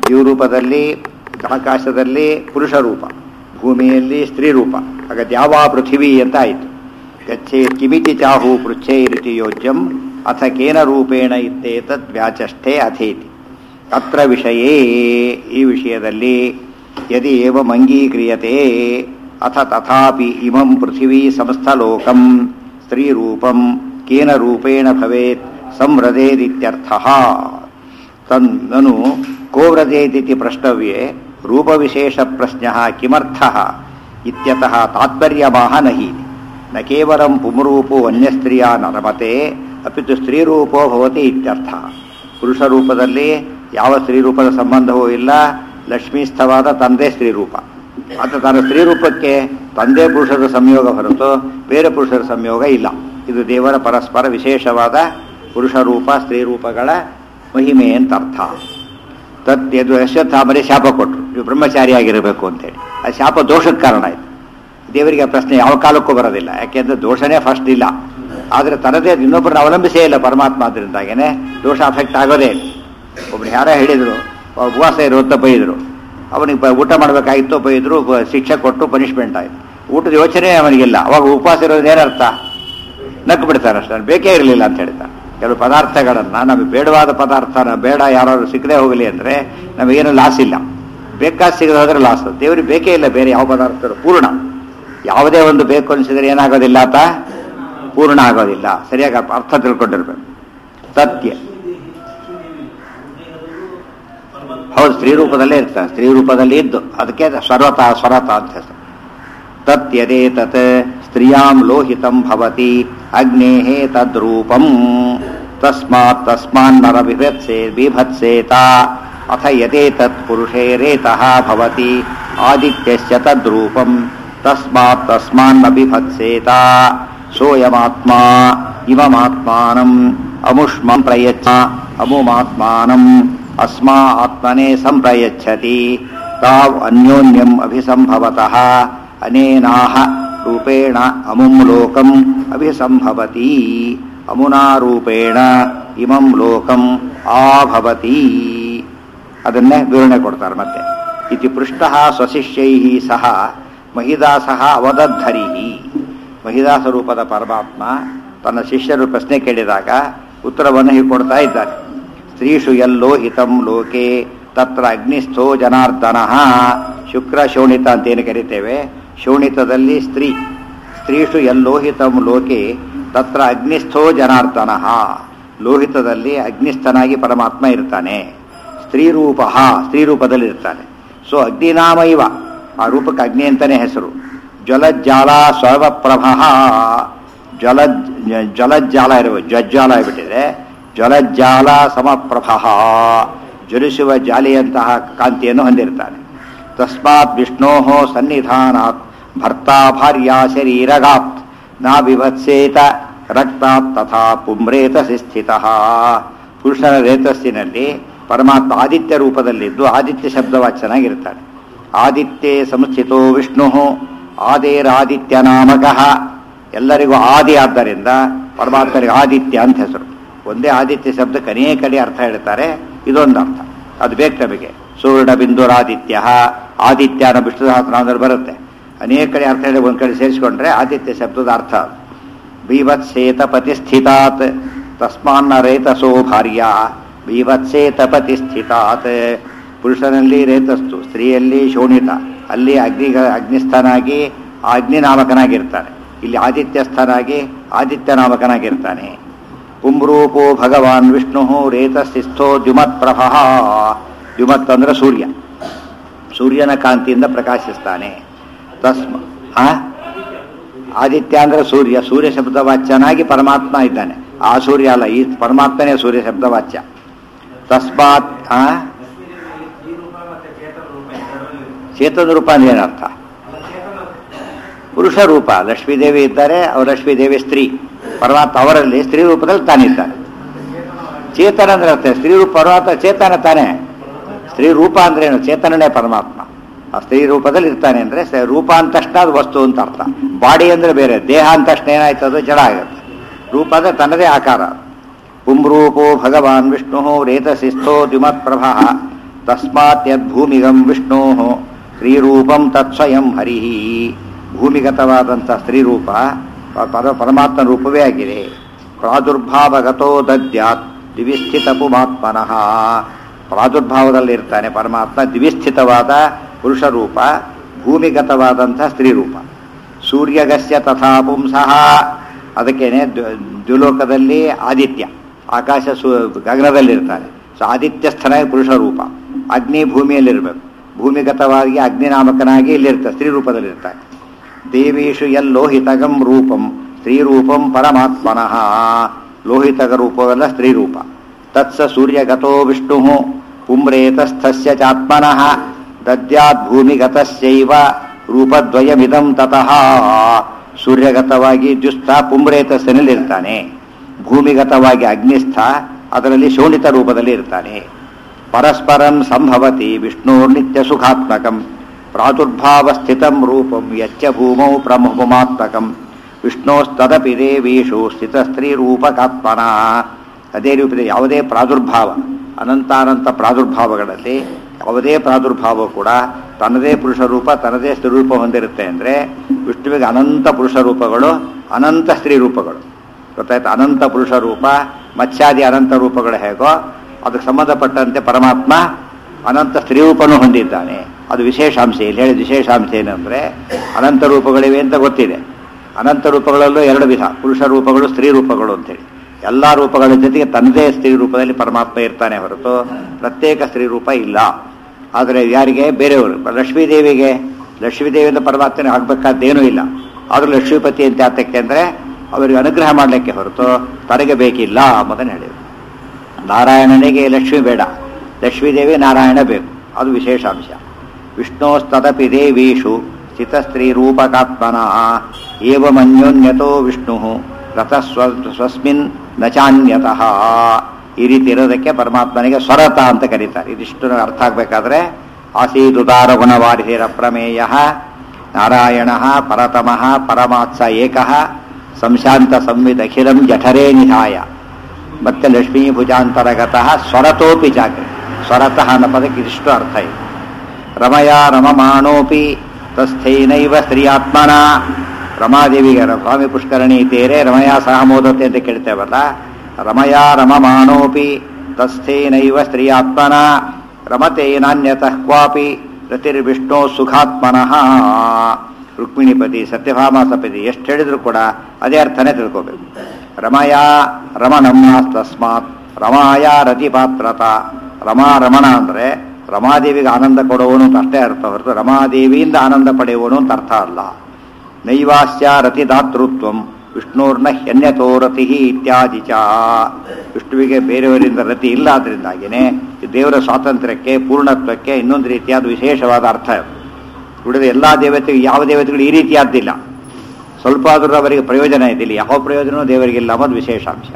ಜೀವರೂಪದಲ್ಲಿ ಆಕಾಶದಲ್ಲಿ ಪುರುಷ ರೂಪ, ಭೂಮಿಯಲ್ಲಿ ಸ್ತ್ರೀ ರೂಪ. ಆಗ ದ್ಯಾವ ಪೃಥಿವೀ ಅಂತ ಆಯಿತು. ಗಚ್ಚೇ ಕಿಮಿತಿ ಚಾಹು ಪೃಚ್ಛೈರಿತಿ ಯೋಜ್ಯಂ ಅಥ ಕೇನ ರೂಪೇಣ ಇತ್ತೇತದ್ ವ್ಯಾಚಷ್ಠೆ ಅಥೇತಿ. ಅತ್ರ ವಿಷಯೇ, ಈ ವಿಷಯದಲ್ಲಿ ಯದಿ ಏವಂ ಅಂಗೀಕ್ರಿಯತೆ ಅಥ ತಥಾಪಿ ಇಮಂ ಪೃಥಿವೀ ಸಂಸ್ಥಲೋಕಂ ಸ್ತ್ರೀರೂಪಂ ಕೇನ ರೂಪೇಣ ಭವೇತ್ ಸಂವ್ರಜೇದಿತ್ಯರ್ಥಃ. ತನ್ನನು ಕೋ ವ್ರಜೇದಿತಿ ಪ್ರಷ್ಟವ್ಯೆ ರೂಪವಿಶೇಷ ಪ್ರಶ್ನಃ ಕಿಮರ್ಥಃ ಇತ್ಯತಃ ತಾತ್ಪರ್ಯಮಾಹ ನಹಿ. ನ ಕೇವಲಂ ಪುಂರೂಪೋ ಅನ್ಯಸ್ತ್ರೀಯಾ ನರಮತೆ ಅಪಿತು ಸ್ತ್ರೀರೂಪೋ ಭವತಿ ಇತ್ಯರ್ಥ. ಪುರುಷ ರೂಪದಲ್ಲಿ ಯಾವ ಸ್ತ್ರೀರೂಪದ ಸಂಬಂಧವೂ ಇಲ್ಲ. ಲಕ್ಷ್ಮೀಸ್ಥವಾದ ತಂದೆ ಸ್ತ್ರೀರೂಪ. ಅಥವಾ ತನ್ನ ಸ್ತ್ರೀರೂಪಕ್ಕೆ ತಂದೆ ಪುರುಷರ ಸಂಯೋಗ ಹೊರತು ಬೇರೆ ಪುರುಷರ ಸಂಯೋಗ ಇಲ್ಲ. ಇದು ದೇವರ ಪರಸ್ಪರ ವಿಶೇಷವಾದ ಪುರುಷ ರೂಪ ಸ್ತ್ರೀರೂಪಗಳ ಮಹಿಮೆ ಅಂತ ಅರ್ಥ. ತದ್ದು ಅಶ್ವತ್ಥಾಮರೆ ಶಾಪ ಕೊಟ್ಟರು, ನೀವು ಬ್ರಹ್ಮಚಾರಿಯಾಗಿರಬೇಕು ಅಂತೇಳಿ. ಆ ಶಾಪ ದೋಷಕ್ಕೆ ಕಾರಣ ಆಯಿತು. ದೇವರಿಗೆ ಆ ಪ್ರಶ್ನೆ ಯಾವ ಕಾಲಕ್ಕೂ ಬರೋದಿಲ್ಲ, ಯಾಕೆಂದರೆ ದೋಷನೇ ಫಸ್ಟ್ ಇಲ್ಲ. ಆದರೆ ತನ್ನದೇ ಇನ್ನೊಬ್ಬರನ್ನ ಅವಲಂಬಿಸೇ ಇಲ್ಲ ಪರಮಾತ್ಮ. ಆದ್ದರಿಂದಾಗೇನೆ ದೋಷ ಅಫೆಕ್ಟ್ ಆಗೋದೇ ಇಲ್ಲ. ಒಬ್ರು ಯಾರೋ ಹೇಳಿದರು, ಉಪವಾಸ ಇರು ಅಂತ ಬೈದರು. ಅವನಿಗೆ ಊಟ ಮಾಡಬೇಕಾಗಿತ್ತು, ಬೈದರು, ಶಿಕ್ಷೆ ಕೊಟ್ಟು ಪನಿಷ್ಮೆಂಟ್ ಆಯಿತು. ಊಟದ ಯೋಚನೆ ಅವನಿಗಿಲ್ಲ. ಅವಾಗ ಉಪವಾಸ ಇರೋದು ಏನರ್ಥ? ನಕ್ಕು ಬಿಡ್ತಾರೆ ಅಷ್ಟೇ, ಬೇಕೇ ಇರಲಿಲ್ಲ ಅಂತ ಹೇಳ್ತಾರೆ. ಕೆಲವು ಪದಾರ್ಥಗಳನ್ನು, ನಮಗೆ ಬೇಡವಾದ ಪದಾರ್ಥನ ಬೇಡ ಯಾರಾದ್ರು ಸಿಕ್ಕದೆ ಹೋಗಲಿ ಅಂದರೆ ನಮಗೇನು ಲಾಸ್ ಇಲ್ಲ. ಬೇಕಾದ ಸಿಗದೆ ಹೋದರೆ ಲಾಸ್. ದೇವರಿಗೆ ಬೇಕೇ ಇಲ್ಲ ಬೇರೆ ಯಾವ ಪದಾರ್ಥ. ಪೂರ್ಣ ಯಾವುದೇ ಒಂದು ಬೇಕು ಅನಿಸಿದರೆ ಏನಾಗೋದಿಲ್ಲ ಆತ ಪೂರ್ಣ ಆಗೋದಿಲ್ಲ. ಸರಿಯಾಗಿ ಅರ್ಥ ತಿಳ್ಕೊಂಡಿರ್ಬೇಕು. ಸತ್ಯ ಹೌದು, ಸ್ತ್ರೀ ರೂಪದಲ್ಲೇ ಇರ್ತಾರೆ. ಸ್ತ್ರೀ ರೂಪದಲ್ಲಿ ಇದ್ದು ಅದಕ್ಕೆ ಸ್ವರತ ಅಂತ ಹೆಸರು. ತತ್ಯದೇ ತತ್ ಸ್ತ್ರೀಯಾಂ ಲೋಹಿತಂ ಭವತಿ ಅಗ್ನೇಃ ತದ್ರೂಪಂ ತಸ್ಮಾನ್ನರ ಬಿಭತ್ಸೇತ ಅಥ ಯದೇ ತತ್ ಪುರುಷೇ ರೇತಃ ಭವತಿ ಆದಿತ್ಯಸ್ಯ ತದ್ರೂಪಂ ತಸ್ಮಾನ್ನ ಬಿಭತ್ಸೇತ ಸೋಯಮಾತ್ಮಾ ಇಮಮಾತ್ಮಾನಂ ಅಮುಷ್ಮಂ ಪ್ರಯಚ್ಛ ಅಮುಮಾತ್ಮಾನಂ ಅಸ್ಮಾ ಆತ್ಮನೇ ಸಂಪ್ರಯಚ್ಛತಿ ತಾವ್ ಅನ್ಯೋನ್ಯಂ ಅಭಿಸಂಭವತಃ ಅನೇನಾಹ ರೂಪೇಣ ಅಮುಂ ಲೋಕಂ ಅಭಿಸಂಭವತಿ ಅಮುನಾ ರೂಪೇಣ ಇಮಂ ಲೋಕಂ ಆಭವತಿ. ಅದನ್ನೇ ವಿವರಣೆ ಕೊಡ್ತಾರೆ ಮತ್ತೆ. ಇತಿ ಪೃಷ್ಟಃ ಸ್ವಶಿಷ್ಯೈಃ ಸಹ ಮಹಿದಾಸಃ ಅವದದ್ಧರಿ. ಮಹಿದಾಸ ರೂಪದ ಪರಮಾತ್ಮ ತನ್ನ ಶಿಷ್ಯರು ಪ್ರಶ್ನೆ ಕೇಳಿದಾಗ ಉತ್ತರವನ್ನು ಹೀಗೆ ಕೊಡ್ತಾ ಇದ್ದಾರೆ. ಸ್ತ್ರೀಷು ಯಲ್ಲೋಹಿತಂ ಲೋಕೆ ತತ್ರ ಅಗ್ನಿಸ್ಥೋ ಜನಾರ್ದನಃ. ಶುಕ್ರ ಶೋಣಿತ ಅಂತೇನು ಕರಿತೇವೆ. ಶೋಣಿತದಲ್ಲಿ ಸ್ತ್ರೀ. ಸ್ತ್ರೀಷು ಯಲ್ಲೋಹಿತಂ ಲೋಕೆ ತತ್ರ ಅಗ್ನಿಸ್ಥೋ ಜನಾರ್ದನಃ. ಲೋಹಿತದಲ್ಲಿ ಅಗ್ನಿಸ್ಥನಾಗಿ ಪರಮಾತ್ಮ ಇರ್ತಾನೆ. ಸ್ತ್ರೀರೂಪ, ಸ್ತ್ರೀರೂಪದಲ್ಲಿ ಇರ್ತಾನೆ. ಸೊ ಅಗ್ನಿನಾಮ ಇವ, ಆ ರೂಪಕ್ಕೆ ಅಗ್ನಿ ಅಂತಲೇ ಹೆಸರು. ಜ್ವಲಜ್ಜಾಲ ಸ್ವರಪ್ರಭ. ಜ್ವಲಜ್ಜಾಲ ಇರುವ ಜ್ವಜ್ಜಾಲ ಆಗಿಬಿಟ್ಟಿದೆ. ಜ್ವಲಜ್ಜಾಲ ಸಮಪ್ರಭ, ಜ್ವಲಿಸುವ ಜಾಲಿಯಂತಹ ಕಾಂತಿಯನ್ನು ಹೊಂದಿರ್ತಾನೆ. ತಸ್ಮಾತ್ ವಿಷ್ಣೋ ಸನ್ನಿಧಾನಾತ್ ಭರ್ತಾ ಭಾರ್ಯಾ ಶರೀರಗಾತ್ ನಾ ವಿಭತ್ಸೇತ ರಕ್ತಾತ್ ತಥಾ ಪುಂರೇತಸಿ ಸ್ಥಿತಃ. ಪುರುಷನ ರೇತಸ್ಸಿನಲ್ಲಿ ಪರಮಾತ್ಮ ಆದಿತ್ಯ ರೂಪದಲ್ಲಿದ್ದು ಆದಿತ್ಯ ಶಬ್ದವಾಚ್ಯನಾಗಿರ್ತಾನೆ. ಆದಿತ್ಯೇ ಸಂಸ್ಥಿತೋ ವಿಷ್ಣು ಆದೇರಾದಿತ್ಯ ನಾಮಕಃ. ಎಲ್ಲರಿಗೂ ಆದಿ ಆದ್ದರಿಂದ ಪರಮಾತ್ಮರಿಗೆ ಆದಿತ್ಯ ಅಂತ ಹೆಸರು. ಒಂದೇ ಆದಿತ್ಯ ಶಬ್ದಕ್ಕೆ ಅನೇಕ ಕಡೆ ಅರ್ಥ ಹೇಳ್ತಾರೆ. ಇದೊಂದು ಅರ್ಥ, ಅದು ಬೇಕು ನಮಗೆ. ಸೂರ್ಣ ಬಿಂದುರಾದಿತ್ಯ, ಆದಿತ್ಯ ಅನ್ನೋ ವಿಷ್ಣು ಸಹಸ್ರನಾಮದಲ್ಲಿ ಬರುತ್ತೆ. ಅನೇಕ ಕಡೆ ಅರ್ಥ ಹೇಳಿ ಒಂದು ಕಡೆ ಸೇರಿಸಿಕೊಂಡ್ರೆ ಆದಿತ್ಯ ಶಬ್ದದ ಅರ್ಥ. ಬೀಭತ್ಸೇತ ಪತಿಸ್ಥಿತಾತ್ ತಸ್ಮಾನ್ನ ರೇತಸೋ ಭಾರ್ಯ ಬೀಭತ್ಸೇತ ಪತಿಸ್ಥಿತಾತ್. ಪುರುಷನಲ್ಲಿ ರೇತಸ್ತು, ಸ್ತ್ರೀಯಲ್ಲಿ ಶೋಣಿತ. ಅಲ್ಲಿ ಅಗ್ನಿಸ್ಥನಾಗಿ ಅಗ್ನಿನಾಮಕನಾಗಿರ್ತಾನೆ. ಇಲ್ಲಿ ಆದಿತ್ಯಸ್ಥನಾಗಿ ಆದಿತ್ಯ ನಾಮಕನಾಗಿರ್ತಾನೆ. ಪುಂರೂಪೋ ಭಗವಾನ್ ವಿಷ್ಣು ರೇತಸ್ಥಿಸ್ಥೋ ದ್ಯುಮತ್ಪ್ರಭ. ದ್ಯುಮತ್ ಅಂದ್ರೆ ಸೂರ್ಯ, ಸೂರ್ಯನ ಕಾಂತಿಯಿಂದ ಪ್ರಕಾಶಿಸ್ತಾನೆ. ಆದಿತ್ಯ ಅಂದ್ರೆ ಸೂರ್ಯ, ಸೂರ್ಯ ಶಬ್ದವಾಚ್ಯನಾಗಿ ಪರಮಾತ್ಮ ಇದ್ದಾನೆ. ಆ ಸೂರ್ಯ ಅಲ್ಲ, ಈ ಪರಮಾತ್ಮನೇ ಸೂರ್ಯ ಶಬ್ದವಾಚ್ಯ. ತಸ್ಮಾತ್ ಚೇತನ ರೂಪ ಅಂದ್ರೆ ಏನರ್ಥ? ಪುರುಷ ರೂಪ. ಲಕ್ಷ್ಮೀದೇವಿ ಇದ್ದಾರೆ, ಅವರು ಲಕ್ಷ್ಮೀದೇವಿ ಸ್ತ್ರೀ. ಪರಮಾತ್ಮ ಅವರಲ್ಲಿ ಸ್ತ್ರೀ ರೂಪದಲ್ಲಿ ತಾನಿದ್ದಾನೆ. ಚೇತನ ಅಂದ್ರೆ ಅರ್ಥ ಸ್ತ್ರೀ ರೂಪ. ಪರಮಾತ್ಮ ಚೇತನ ತಾನೆ. ಸ್ತ್ರೀ ರೂಪ ಅಂದ್ರೆ ಏನು? ಚೇತನನೇ ಪರಮಾತ್ಮ. ಆ ಸ್ತ್ರೀ ರೂಪದಲ್ಲಿ ಇರ್ತಾನೆ ಅಂದ್ರೆ ರೂಪ ಅಂದ ತಕ್ಷಣ ಅದು ವಸ್ತು ಅಂತ ಅರ್ಥ. ಬಾಡಿ ಅಂದ್ರೆ ಬೇರೆ, ದೇಹ ಅಂದ ತಕ್ಷಣ ಏನಾಯ್ತು ಅದು ಜಡ ಆಗುತ್ತೆ. ರೂಪ ಅಂದ್ರೆ ತನ್ನದೇ ಆಕಾರ. ಪುಂರೂಪೋ ಭಗವಾನ್ ವಿಷ್ಣು ರೇತಸಿಸ್ಥೋ ದ್ಯುಮತ್ಪ್ರಭ ತಸ್ಮಾತ್ ಯದ್ಭೂಮಿಗಂ ವಿಷ್ಣೋ ಸ್ತ್ರೀರೂಪಂ ತತ್ಸ್ವಯಂ ಹರಿ. ಭೂಮಿಗತವಾದಂಥ ಸ್ತ್ರೀರೂಪ ಪರಮಾತ್ಮ ರೂಪವೇ ಆಗಿದೆ. ಪ್ರಾದುರ್ಭಾವಗತೋ ದದ್ಯಾತ್ ದಿವಿಸ್ಥಿತ ಪುಮಾತ್ಮನಃ. ಪ್ರಾದುರ್ಭಾವದಲ್ಲಿರ್ತಾನೆ ಪರಮಾತ್ಮ, ದಿವಿಸ್ಥಿತವಾದ ಪುರುಷ ರೂಪ, ಭೂಮಿಗತವಾದಂಥ ಸ್ತ್ರೀರೂಪ. ಸೂರ್ಯಗಸ್ಯ ತಥಾ ಪುಂಸಃ, ಅದಕ್ಕೇನೆ ದ್ಯುಲೋಕದಲ್ಲಿ ಆದಿತ್ಯ, ಆಕಾಶ ಗಗನದಲ್ಲಿರ್ತಾನೆ. ಸೊ ಆದಿತ್ಯಸ್ಥನಾಗಿ ಪುರುಷ ರೂಪ. ಅಗ್ನಿ ಭೂಮಿಯಲ್ಲಿರಬೇಕು, ಭೂಮಿಗತವಾಗಿ ಅಗ್ನಿನಾಮಕನಾಗಿ ಇಲ್ಲಿರ್ತಾರೆ, ಸ್ತ್ರೀ ರೂಪದಲ್ಲಿರ್ತಾನೆ. ದೇವೀಷು ಯಲ್ಲೋಹಿತಗಂ ರೂಪಂ ಸ್ತ್ರೀರೂಪಂ ಪರಮಾತ್ಮನಃ. ಲೋಹಿತಗ ರೂಪವೆಲ್ಲ ಸ್ತ್ರೀರೂಪ. ತತ್ಸ ಸೂರ್ಯಗತೋ ವಿಷ್ಣು ಪುಂರೇತಸ್ಥಸ್ಯ ಚಾತ್ಮನಃ ದದ್ಯಾತ್ ಭೂಮಿಗತಸ್ಯೈವ ರೂಪದ್ವಯಮಿದಂ ತತಃ. ಸೂರ್ಯಗತವಾಗಿ ದ್ಯುಸ್ಥ ಪುಂರೇತಸ್ಥನಲ್ಲಿರ್ತಾನೆ, ಭೂಮಿಗತವಾಗಿ ಅಗ್ನಿಸ್ಥ ಅದರಲ್ಲಿ ಶೋಣಿತ ರೂಪದಲ್ಲಿ ಇರ್ತಾನೆ. ಪರಸ್ಪರಂ ಸಂಭವತಿ ವಿಷ್ಣೋರ್ನಿತ್ಯ ಸುಖಾತ್ಮಕಂ ಪ್ರಾದುರ್ಭಾವಸ್ಥಿತಂ ರೂಪಂ ಯಚ್ಚ ಭೂಮೌ ಪ್ರಮುಮಾತ್ಮಕಂ ವಿಷ್ಣೋಸ್ತದಪಿ ದೇವೀಷು ಸ್ಥಿತ ಸ್ತ್ರೀ ರೂಪಕಾತ್ಮನ. ಅದೇ ರೂಪದ ಯಾವುದೇ ಪ್ರಾದುರ್ಭಾವ, ಅನಂತಾನಂತ ಪ್ರಾದುರ್ಭಾವಗಳಲ್ಲಿ ಯಾವುದೇ ಪ್ರಾದುರ್ಭಾವ ಕೂಡ ತನ್ನದೇ ಪುರುಷ ರೂಪ, ತನ್ನದೇ ಸ್ತ್ರೀ ರೂಪ ಹೊಂದಿರುತ್ತೆ. ಅಂದರೆ ವಿಷ್ಣುವಿಗೆ ಅನಂತ ಪುರುಷ ರೂಪಗಳು, ಅನಂತ ಸ್ತ್ರೀ ರೂಪಗಳು. ಗೊತ್ತಾಯ್ತು? ಅನಂತ ಪುರುಷ ರೂಪ, ಮತ್ಸ್ಯಾದಿ ಅನಂತ ರೂಪಗಳು ಹೇಗೋ ಅದಕ್ಕೆ ಸಂಬಂಧಪಟ್ಟಂತೆ ಪರಮಾತ್ಮ ಅನಂತ ಸ್ತ್ರೀ ರೂಪನೂ ಹೊಂದಿದ್ದಾನೆ. ಅದು ವಿಶೇಷಾಂಶ. ಇಲ್ಲಿ ಹೇಳಿದ ವಿಶೇಷಾಂಶ ಏನಂದರೆ ಅನಂತ ರೂಪಗಳಿವೆ ಅಂತ ಗೊತ್ತಿದೆ. ಅನಂತ ರೂಪಗಳಲ್ಲೂ ಎರಡು ವಿಧ, ಪುರುಷ ರೂಪಗಳು, ಸ್ತ್ರೀ ರೂಪಗಳು ಅಂತೇಳಿ. ಎಲ್ಲ ರೂಪಗಳ ಜೊತೆಗೆ ತನ್ನದೇ ಸ್ತ್ರೀ ರೂಪದಲ್ಲಿ ಪರಮಾತ್ಮ ಇರ್ತಾನೆ ಹೊರತು ಪ್ರತ್ಯೇಕ ಸ್ತ್ರೀ ರೂಪ ಇಲ್ಲ. ಆದರೆ ಯಾರಿಗೆ? ಬೇರೆಯವರು. ಲಕ್ಷ್ಮೀದೇವಿಗೆ, ಲಕ್ಷ್ಮೀದೇವಿಯಿಂದ ಪರಮಾತ್ಮನೇ ಆಗಬೇಕಾದ್ದೇನೂ ಇಲ್ಲ. ಆದರೂ ಲಕ್ಷ್ಮೀಪತಿ ಅಂತ ಯಾತಕ್ಕೆ ಅಂದರೆ ಅವರಿಗೆ ಅನುಗ್ರಹ ಮಾಡಲಿಕ್ಕೆ ಹೊರತು ತನಗೆ ಬೇಕಿಲ್ಲ ಅನ್ನೋದನ್ನು ಹೇಳಿದರು. ನಾರಾಯಣನಿಗೆ ಲಕ್ಷ್ಮಿ ಬೇಡ, ಲಕ್ಷ್ಮೀದೇವಿ ನಾರಾಯಣ ಬೇಕು, ಅದು ವಿಶೇಷಾಂಶ. ವಿಷ್ಣೋಸ್ತದಪಿ ದೇವೀಷು ಸ್ಥಿತ ಸ್ತ್ರೀ ರೂಪಕಾತ್ಮನ ಏವಮನ್ಯೋನ್ಯತೋ ವಿಷ್ಣು ರಥಸ್ವಸ್ಮಿನ್ ನಚಾನ್ಯತಃ. ಈ ರೀತಿ ಇರೋದಕ್ಕೆ ಪರಮಾತ್ಮನಿಗೆ ಸ್ವರತ ಅಂತ ಕರೀತಾರೆ. ಇದಿಷ್ಟು ಅರ್ಥ ಆಗಬೇಕಾದ್ರೆ ಆಸೀದುದಾರ ಗುಣವಾರಿಹಿರ ಪ್ರಮೇಯ ನಾರಾಯಣ ಪರತಮಃ ಪರಮಾತ್ಸ ಏಕಃ ಸಂಶಾಂತ ಸಂವಿತ್ ಅಖಿಲಂ ಜಠರೇ ನಿಧಾಯ. ಮತ್ತೆ ಲಕ್ಷ್ಮೀ ಭುಜಾಂತರಗತಃ ಸ್ವರತೋಪಿ ಜಾಗ್ರ. ಸ್ವರತಃ ಅನ್ನೋ ಪದಕ್ಕೆ ಇದಿಷ್ಟು ಅರ್ಥ ಇದೆ. ರಮಯಾ ರಮಮಾಣೋಪಿ ತಸ್ಥೈನೈವ ಸ್ತ್ರೀಯಾತ್ಮನ. ರಮಾದೇವಿಗೆ ಸ್ವಾಮಿ ಪುಷ್ಕರಣಿ ತೇರೆ ರಮಯಾ ಸಹ ಮೋದತೆ ಅಂತ ಕೇಳ್ತೇವಲ್ಲ. ರಮಯಾ ರಮಮಾಣೋಪಿ ತಸ್ಥೇನೈವ ಸ್ತ್ರೀಯಾತ್ಮನ ರಮತೆ ನಾನ್ಯತಃ ಕ್ವಾಪಿ ರತಿರ್ವಿಷ್ಣೋ ಸುಖಾತ್ಮನಃ. ರುಕ್ಮಿಣಿಪತಿ, ಸತ್ಯಭಾಮಾಸಪತಿ ಎಷ್ಟು ಹೇಳಿದ್ರು ಕೂಡ ಅದೇ ಅರ್ಥನೇ ತಿಳ್ಕೋಬೇಕು. ರಮಯಾ ರಮಣಂ ತಸ್ಮಾತ್ ರಮಾಯಾ ರತಿಪಾತ್ರತ. ರಮಾ ರಮಣ ಅಂದರೆ ರಮಾದೇವಿಗೆ ಆನಂದ ಕೊಡುವನು ಅಂತ ಅಷ್ಟೇ ಅರ್ಥ ಹೊರತು ರಮಾದೇವಿಯಿಂದ ಆನಂದ ಪಡೆಯುವನು ಅಂತ ಅರ್ಥ ಅಲ್ಲ. ನೈವಾಸ್ಯ ರತಿದಾತೃತ್ವಂ ವಿಷ್ಣೋರ್ನ ಹ್ಯನ್ಯತೋ ರತಿ ಇತ್ಯಾದಿ ಚ. ವಿಷ್ಣುವಿಗೆ ಬೇರೆಯವರಿಂದ ರತಿ ಇಲ್ಲ, ಆದ್ದರಿಂದಾಗಿಯೇ ದೇವರ ಸ್ವಾತಂತ್ರ್ಯಕ್ಕೆ, ಪೂರ್ಣತ್ವಕ್ಕೆ ಇನ್ನೊಂದು ರೀತಿಯಾದ ವಿಶೇಷವಾದ ಅರ್ಥ. ಉಳಿದ ಎಲ್ಲ ದೇವತೆಗಳು, ಯಾವ ದೇವತೆಗಳು ಈ ರೀತಿಯಾದ್ದಿಲ್ಲ. ಸ್ವಲ್ಪ ಆದರೂ ಅವರಿಗೆ ಪ್ರಯೋಜನ ಇದ್ದಿಲ್ಲ, ಯಾವ ಪ್ರಯೋಜನವೂ ದೇವರಿಗಿಲ್ಲ ಅನ್ನೋದು ವಿಶೇಷಾಂಶ.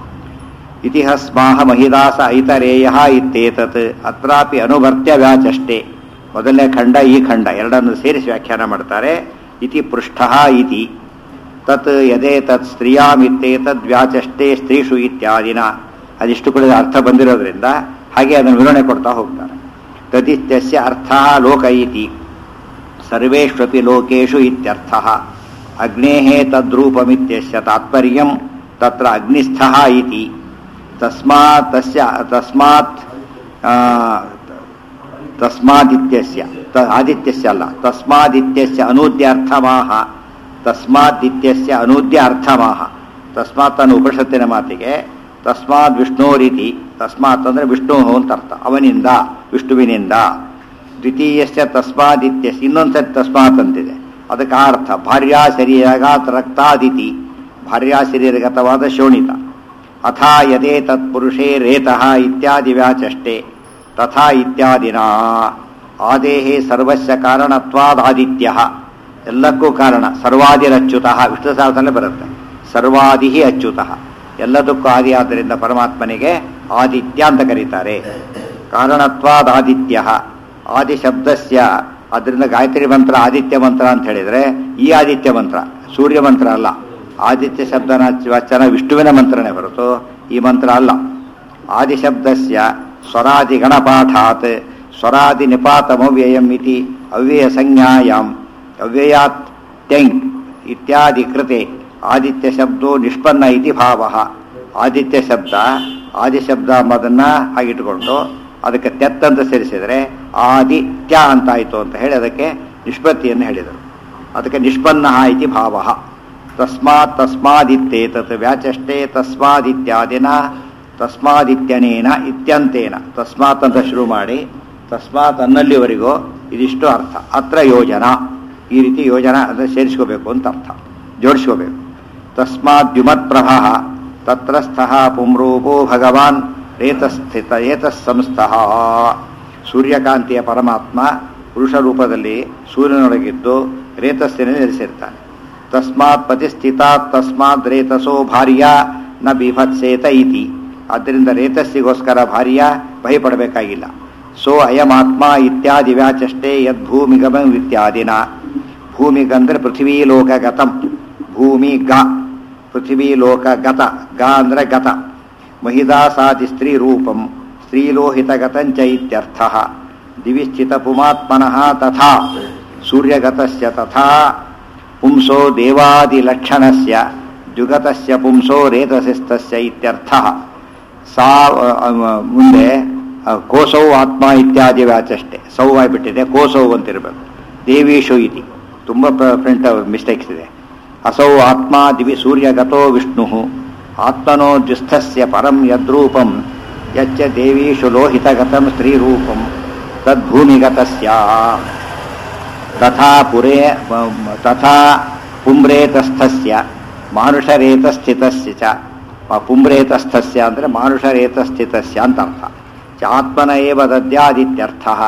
ಇತಿಹಸ್ಮಾಹ ಮಹಿದಾಸ ಐತರೇಯ ಇತ್ಯೇತತ್ ಅತ್ರಾಪಿ ಅನುಭರ್ತ್ಯ ವ್ಯಾಚಷ್ಟೇ. ಮೊದಲನೇ ಖಂಡ, ಈ ಖಂಡ ಎರಡನ್ನು ಸೇರಿಸಿ ವ್ಯಾಖ್ಯಾನ ಮಾಡ್ತಾರೆ. ಇತಿ ಪೃಷ್ಠ ಇತಿ ತತ್ ಯದೇ ತತ್ ಸ್ತ್ರೀಯಾಮಿತ್ತೇತದ್ ವ್ಯಾಚಷ್ಟೇ ಸ್ತ್ರೀಷು ಇತ್ಯಾದಿನ. ಅದಿಷ್ಟು ಕೂಡ ಅರ್ಥ ಬಂದಿರೋದ್ರಿಂದ ಹಾಗೆ ಅದನ್ನು ವಿವರಣೆ ಕೊಡ್ತಾ ಹೋಗ್ತಾರೆ. ತದಿತ್ಯಸ್ಯ ಅರ್ಥ ಲೋಕ ಇತಿ ಸರ್ವೇಷ್ವಪಿ ಲೋಕೇಶು ಇತ್ಯರ್ಥಃ. ಅಗ್ನೇಃ ತದ್ರೂಪಮಿತ್ಯಸ್ಯ ತಾತ್ಪರ್ಯಂ ತತ್ರ ಅಗ್ನಿಸ್ಥಃ ಇತಿ. ತಸ್ಮಾದಿತ್ಯಸ್ಯ ಆದಿತ್ಯಸ್ಯ ಅಲ್ಲ, ತಸ್ಮಾದಿತ್ಯಸ್ಯ ಅನೂದ್ಯಾರ್ಥಮಾಹ. ತಸ್ಮಾದಿತ್ಯಸ್ಯ ಅನೂದ್ಯ ಅರ್ಥಮಾಹ. ತಸ್ಮಾತ್ ಅನ್ನೋ ಉಪನಿಷತ್ತಿನ ಮಾತಿಗೆ ತಸ್ಮಾದ್ ವಿಷ್ಣೋರಿತಿ. ತಸ್ಮಾತ್ ಅಂದರೆ ವಿಷ್ಣು ಅಂತ ಅರ್ಥ, ಅವನಿಂದ, ವಿಷ್ಣುವಿನಿಂದ. ದ್ವಿತೀಯಸ್ಯ ತಸ್ಮಾದಿತ್ಯಸ್ಯ, ಇನ್ನೊಂದ್ಸತಿ ತಸ್ಮಾತ್ ಅಂತಿದೆ, ಅದಕ್ಕೆ ಅರ್ಥ ಭಾರ್ಯಾ ಶರೀರಗಾತ್ ರಕ್ತಾದಿತಿ. ಭಾರ್ಯಾ ಶರೀರಗತವಾದ ಶೋಣಿತ. ಅಥಾ ಯದೇ ತತ್ಪುರುಷೇ ರೇತಃ ಇತ್ಯಾದಿ ವ್ಯಾಚಷ್ಟೇ ತಥಾ ಇತ್ಯಾದಿನ. ಆದೇಹೇ ಸರ್ವಸ್ಯ ಕಾರಣತ್ವಾದಾದಿತ್ಯ, ಎಲ್ಲಕ್ಕೂ ಕಾರಣ. ಸರ್ವಾದಿರಚ್ಯುತಃ, ವಿಷ್ಣು ಸಹಸ್ರದಲ್ಲೇ ಬರುತ್ತೆ. ಸರ್ವಾದಿ ಅಚ್ಯುತಃ, ಎಲ್ಲದಕ್ಕೂ ಆದಿ. ಆದ್ದರಿಂದ ಪರಮಾತ್ಮನಿಗೆ ಆದಿತ್ಯ ಅಂತ ಕರೀತಾರೆ. ಕಾರಣತ್ವಾದಾದಿತ್ಯ ಆದಿಶಬ್ದಸ್ಯ. ಅದರಿಂದ ಗಾಯತ್ರಿ ಮಂತ್ರ ಆದಿತ್ಯ ಮಂತ್ರ ಅಂತ ಹೇಳಿದರೆ ಈ ಆದಿತ್ಯ ಮಂತ್ರ ಸೂರ್ಯ ಮಂತ್ರ ಅಲ್ಲ. ಆದಿತ್ಯ ಶಬ್ದನ ವಚನ ವಿಷ್ಣುವಿನ ಮಂತ್ರನೇ ಹೊರತು ಈ ಮಂತ್ರ ಅಲ್ಲ. ಆದಿಶಬ್ದಸ್ಯ ಸ್ವರಾದಿ ಗಣಪಾಠಾತ್ ಸ್ವರಾದಿ ನಿಪಾತಮವ್ಯಯಂ ಇತಿ ಅವ್ಯಯ ಸಂಜ್ಞಾಯಾಮ್ ಅವ್ಯಯಾತ್ ತೆಂಗ್ ಇತ್ಯಾದಿ ಕೃತೆ ಆದಿತ್ಯ ಶಬ್ದೋ ನಿಷ್ಪನ್ನ ಇತಿ ಭಾವಃ. ಆದಿತ್ಯ ಶಬ್ದ ಆದಿಶಬ್ದ ಎಂಬುದನ್ನ ಹಾಗಿಟ್ಟುಕೊಂಡು ಅದಕ್ಕೆ ತೆತ್ತಂತ ಸೇರಿಸಿದರೆ ಆದಿತ್ಯ ಅಂತಾಯಿತು ಅಂತ ಹೇಳಿ ಅದಕ್ಕೆ ನಿಷ್ಪತ್ತಿಯನ್ನು ಹೇಳಿದರು. ಅದಕ್ಕೆ ನಿಷ್ಪನ್ನ ಇತಿ ಭಾವಃ. ತಸ್ಮಾದಿತ್ಯೇತತ್ ವ್ಯಾಚಷ್ಟೇ ತಸ್ಮಾದಿತ್ಯಾದಿನ ತಸ್ಮಾದಿತ್ಯನೇನ ಇತ್ಯಂತೇನ ತಸ್ಮಾತ್ ಅಂತ ಶುರು ಮಾಡಿ ತಸ್ಮಾತ್ ಅನ್ನಲ್ಲಿವರೆಗೂ ಇದಿಷ್ಟು ಅರ್ಥ. ಅತ್ರ ಯೋಜನಾ ಈ ರೀತಿ ಯೋಜನಾ ಅಂದರೆ ಸೇರಿಸ್ಕೋಬೇಕು ಅಂತ ಅರ್ಥ, ಜೋಡಿಸ್ಕೋಬೇಕು. ತಸ್ಮಾದ್ಯುಮತ್ ಪ್ರಭಃ ತತ್ರಸ್ಥಃ ಪುಂರೂಪೋ ಭಗವಾನ್ ರೇತಸ್ಥಿತ ಏತಸ್ಸಂಸ್ಥಃ. ಸೂರ್ಯಕಾಂತಿಯ ಪರಮಾತ್ಮ ಪುರುಷ ರೂಪದಲ್ಲಿ ಸೂರ್ಯನೊಳಗಿದ್ದು ರೇತಸ್ಸಿನಲ್ಲಿ ನೆಲೆಸಿರ್ತಾನೆ. ತಸ್ಮಾತ್ ಪ್ರತಿಷ್ಠಿತಾತ್ ತಸ್ಮಾತ್ ರೇತಸೋ ಭಾರ್ಯ ನ ಬಿಭತ್ಸೇತ ಇತಿ. ಆದ್ದರಿಂದ ರೇತಸ್ಸಿಗೋಸ್ಕರ ಭಾರ್ಯ ಭಯಪಡಬೇಕಾಗಿಲ್ಲ. ಸೋ ಅಯಮಾತ್ಮ ಇತ್ಯಾದಿ ವ್ಯಾಚಷ್ಟೇ ಯದ್ಭೂಮಿಗಮಂ ಇತ್ಯಾದಿನ. ಭೂಮಿಗಂದ್ರೆ ಪೃಥ್ವೀ ಲೋಕಗತಂ. ಭೂಮಿ ಗ ಪೃಥ್ವೀ ಲೋಕಗತ ಗ ಅಂದ್ರೆ ಗತ. ಮಹಿದಾಸಾದಿ ಸ್ತ್ರೀ ರೂಪಂ ಸ್ತ್ರೀಲೋಹಿತಗತಂಚ ಇತ್ಯರ್ಥಃ. ದಿವಿಶ್ಚಿತ ಪುಮಾತ್ಮನಃ ತಥಾ ಸೂರ್ಯಗತಸ್ಯ ತಥಾ ಪುಂಸೋ ದೇವಾದಿಲಕ್ಷಣಸ್ಯ ಜುಗತಸ್ಯ ಪುಂಸೋ ರೇತಸಿಸ್ತಸ್ಯ ಇತ್ಯರ್ಥಃ. ಸಾ ಮುಂದೆ ಕೋಸೌ ಆತ್ಮ ಇತ್ಯಾದಿ ವ್ಯಾಚಷ್ಟೇ ಸೌ ಆಗಿಬಿಟ್ಟಿದೆ, ಕೋಸೌ ಅಂತಿರಬೇಕು. ದೇವೀಶು ಇತಿ ತುಂಬ ಪ್ರಿಂಟ್ ಮಿಸ್ಟೇಕ್ಸ್ ಇದೆ. ಅಸೌ ಆತ್ಮ ದಿವಿ ಸೂರ್ಯಗತೋ ವಿಷ್ಣು ಆತ್ಮನೋ ದ್ಯುಸ್ಥಸ್ಯ ಪರಂ ಯದ್ರೂಪಂ ಯಚ್ಚ ದೇವೀಶು ಲೋಹಿತಗತಂ ಸ್ತ್ರೀರೂಪಂ ತದ್ಭೂಮಿಗತಸ್ಯ. ತಥಾ ಪುಂರೇತಸ್ಥಸ್ಯ ಮಾನುಷರೇತಸ್ಥಿತಸ್ಯ ಚ. ಪುಂರೇತಸ್ಥಸ್ಯ ಅಂದರೆ ಮಾನುಷರೇತಸ್ಥಿತಸ್ಯ ಅಂತ ಅರ್ಥ. ಚ ಆತ್ಮನ ಏವ ದದ್ಯಾದಿತ್ಯರ್ಥಃ.